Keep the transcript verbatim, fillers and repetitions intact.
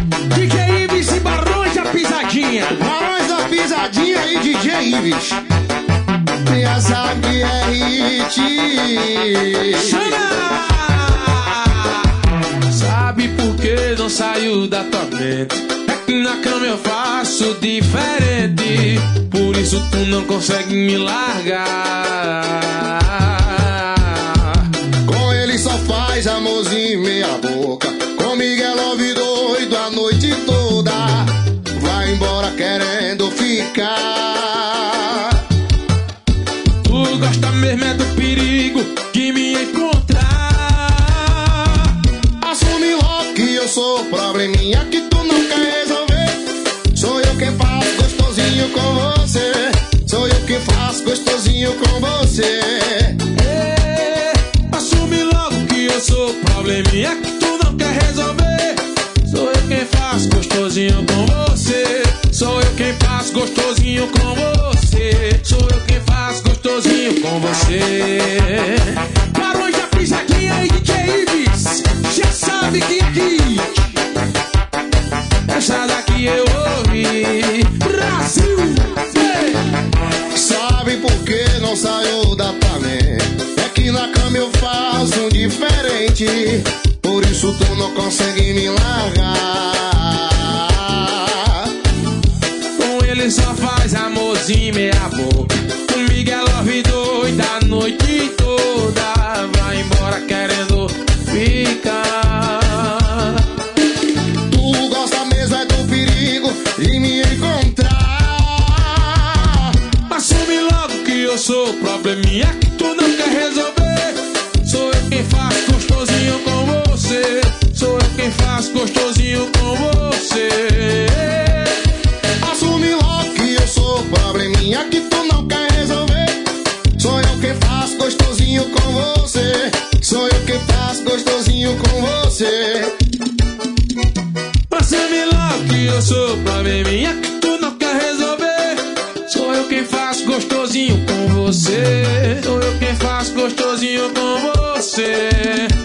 D J Ives e Barões da Pisadinha. Barões da Pisadinha e D J Ives. Já sabe que é hit. Chama! Sabe por que não saiu da tua mente? É que na cama eu faço diferente, por isso tu não consegue me largar. Com ele só faz amorzinho meia boca. Comigo é love doido a noite toda. Vai embora querendo ficar. Tu gosta mesmo é do perigo de me encontrar. Assume logo que eu sou probleminha que tu não quer resolver. Sou eu quem faço gostosinho com você. Sou eu quem faço gostosinho com você. É, assume logo que eu sou probleminha que tu não quer resolver. Sou eu quem faço gostosinho com você. Sou eu quem faço gostosinho com você. Sou eu quem faço gostosinho com você. Barões da Pisadinha e D J Ives. Já sabe que aqui essa daqui eu ouvi. Brasil. Ei. Sabe por que não saiu da tua mente? É que na cama eu faço um diferente, por isso tu não consegue me largar. Com ele só faz amorzinho meia boca. Comigo é love doida a noite toda. Vai embora querendo ficar. Tu gosta mesmo é do perigo de me encontrar. Assume logo que eu sou probleminha que tu não quer resolver. Sou eu quem faço gostosinho com você. Sou eu quem faço gostosinho com você. Assume logo que eu sou probleminha que tu não quer resolver. Sou eu quem faço gostosinho com você. Sou eu quem faço gostosinho com você. Assume logo que eu sou probleminha que tu não quer resolver. Sou eu quem faço gostosinho com você. Sou eu quem faço gostosinho com você.